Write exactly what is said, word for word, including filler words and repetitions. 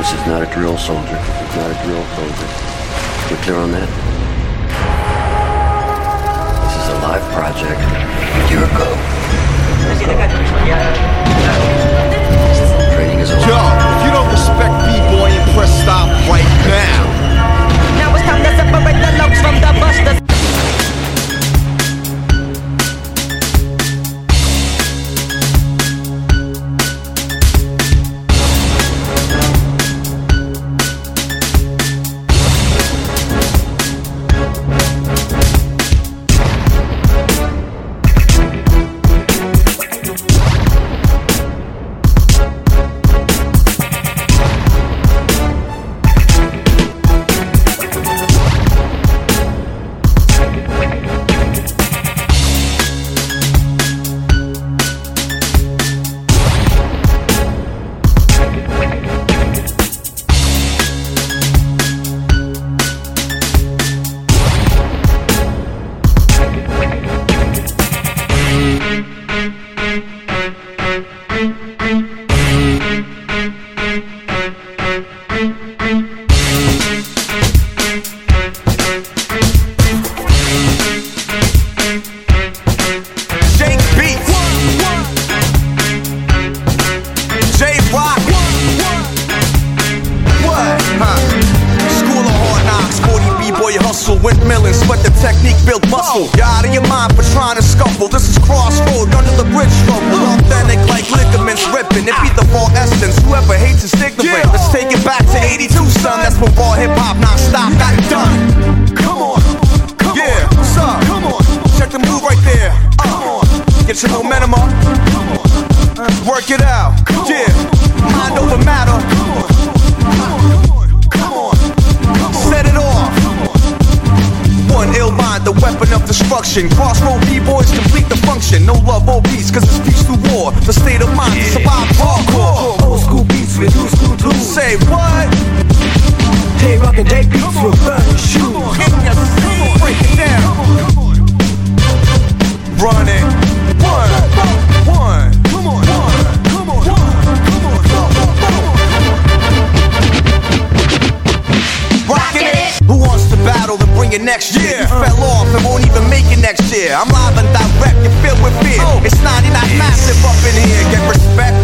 This is not a drill soldier. It's not a drill soldier. We're clear on that? This is a live project. Here go. Training is over. Yo, if you don't respect B-Boy, and press stop right now. Now it's time to separate the locs from the busters. Windmilling, but the technique built muscle. You're out of your mind for trying to scuffle. This is crossroad under the bridge struggle. Authentic like ligaments ripping. It be the raw essence. Whoever hates is ignorant. Yeah. Let's take it back to eighty-two, son. That's when raw hip hop non-stop got it done. Come on, come yeah, on. What's up? Come on, check the move right there. Uh, come on, get your momentum up. Come on, work it out. Come yeah, on. Mind over matter. Come on, come on, come on, set it off. One ill mind, the weapon of destruction. Crossroad B-boys complete the function. No love or peace, cause it's peace through war. The state of mind to survive hardcore. Old school beats with new school tools. Say what? They rockin' they beats with burning shoes. Break it down. Run it. One, one, come on, one, come on, one, come on, rockin' it. Who wants to battle and bring it next year? You fell off and won't even make it next year. I'm live and direct, you filled with fear. It's ninety-nine massive up in here. Get respect.